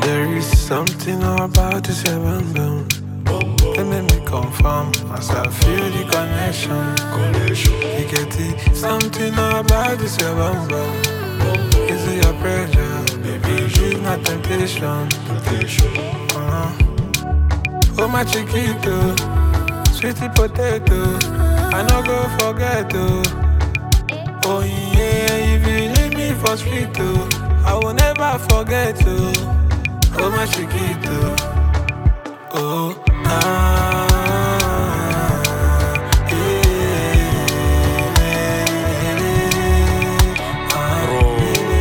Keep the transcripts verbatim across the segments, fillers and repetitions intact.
There is something about this heaven bound. They make me confirm as I feel the connection. You get it? Something about this heaven bound. Is it your pressure? Baby, it's not temptation. Uh-huh. Oh my chiquito, sweetie potato, I no go forget oh. Oh yeah, if you leave me for street oh, I will never forget oh. Oh my chiquito, oh ah, yeah, ah, Bro,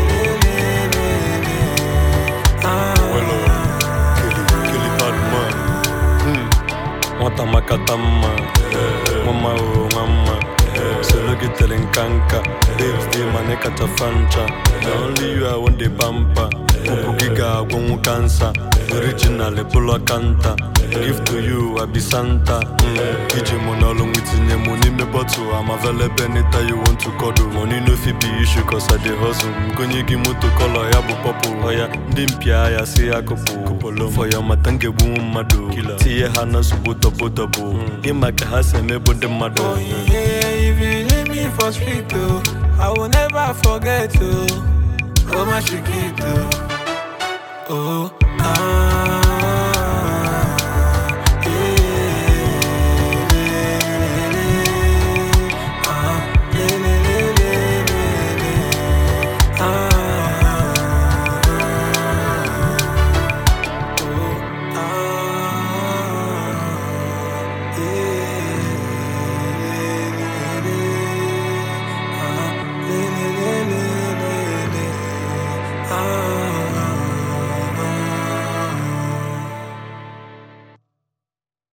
Welo, Kili, Kili bad man. Wata makatama, mama o mama. Solo gitelen kanka, Dave's the maneka tafancha. Only you I want the pamper. Pupu giga gongu cancer. Original pulo kanta. Give to you I be Santa. Iji monolo witinye money me bottle. I'm available anytime you want to cuddle. Money no fi be issue cause I dey hustle. Mkonye gi moto color ya bu purple. Oya ndimpia ya si ya kupu. For your matange bu mmadu. Tiye hana subuto botobo. Imaka hase me bonde madu. oh yeah, if you leave me for street oh, I will never forget oh. Oh my chiquito, oh ah. Yeah.